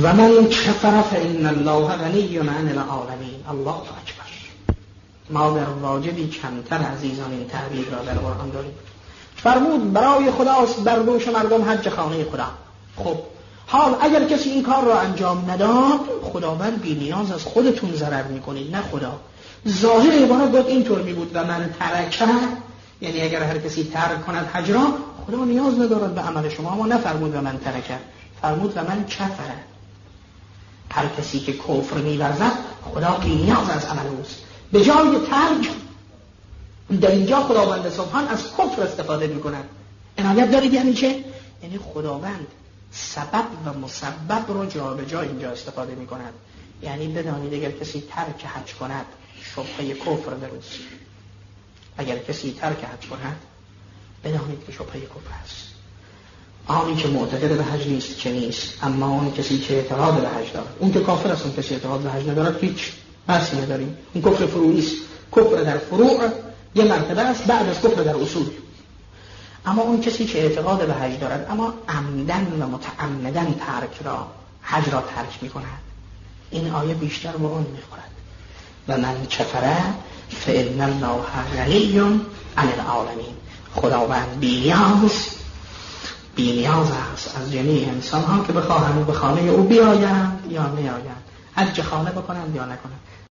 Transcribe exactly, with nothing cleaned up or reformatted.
و من کفر فإن الله غنی عن العالمین. الله اکبر. ما در واجبی کمتر عزیزان این تعبیر را در قرآن داریم. فرمود برای خداست بر دوش مردم حج خانه خدا. خب حال اگر کسی این کار را انجام نداد، خداوند بی نیاز از خودتون ضرر میکنید نه خدا. ظاهر عبارت باید اینطور می بود و من ترکه، یعنی اگر هر کسی ترک کند حج را، خدا نیاز ندارد به عمل شما. اما نفرمود و من ترکه، فرمود و من کفره. هر کسی که کفر می‌ورزد خدا بی نیاز از عمل اوست. به جای ترک در اینجا خداوند سبحان از کفر استفاده می‌کند. عنایت دارید یعنی چه؟ یعنی خداوند سبب و مسبب رو جا به جا اینجا استفاده می‌کند. یعنی بدانید اگر کسی ترک حج کند شبهه کفر دروست. اگر کسی ترک حج کند بدانید که شبهه کفر است. آنی که معتقد به حج نیست که نیست، اما اون کسی که اعتقاد به حج دارد، اون که کافر است، اون کسی اعتقاد به حج ندارد هیچ بحثی نداریم. این کفر فروعی است. کفر در فروع یه مرتبه است بعد از کفر در اصول. اما اون کسی که اعتقاد به حج دارد اما عمدن و متعمدن ترک را حج را ترک می‌کند، این آیه بیشتر به اون می‌خورد. و من کفره فإن الله غنی عن العالمین. خداوند بی‌نیاز بی‌نیاز است از جمیع انسان ها که بخواهند به خانه او بیایند یا نیایند، حج خانه بکنند یا نکنند.